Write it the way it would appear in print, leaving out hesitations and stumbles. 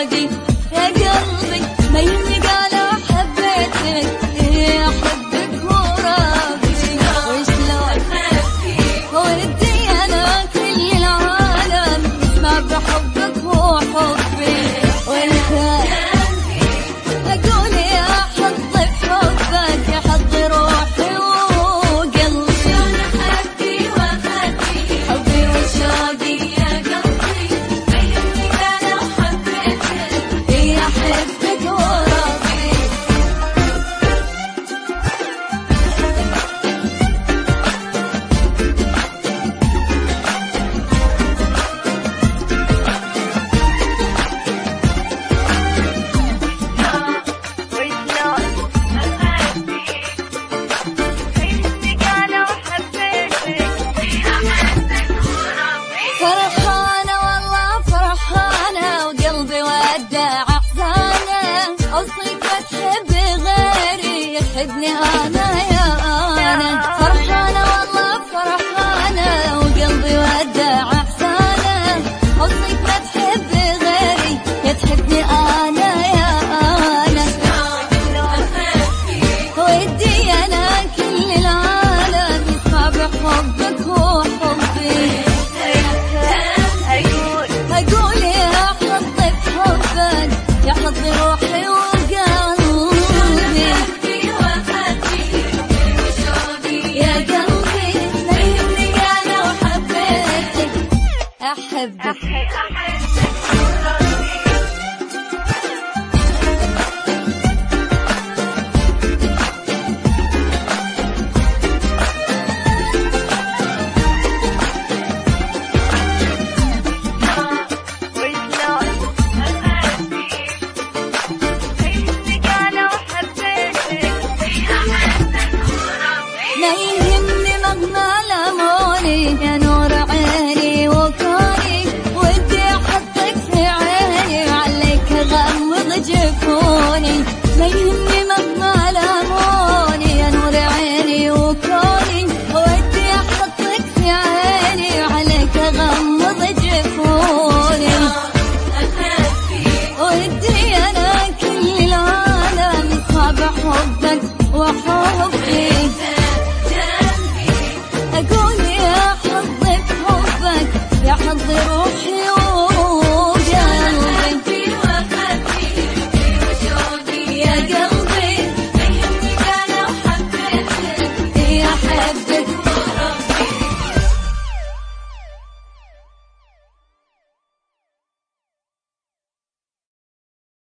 وشوقي يا قلبي ما يهمني قالوا حبيتك أحبك ورابي وشلون ودي أنا كل العالم يسمع بحبك وحبي وانت أقول يا حظ بحبك يا حظ روحي وقلبي حبي وخدي حبي وشوقي يا قلبي ما يهمني قالوا حبيتك أحبك ورابي فرحانة والله فرحانة وقلبي ودع أحزانه أوصيك ما تحب غيري يحبني أنا يا أنا فرحانة والله فرحانة وقلبي ودع أحزانه أوصيك ما تحب غيري يتحبني أنا يا أنا ودي أنا كل العالم يسمع بحبك وحبي أقول يا حظ بحبك يا حظ روحي وقلبي يا قلبي ما يهمني أنا وحبيتك أحبك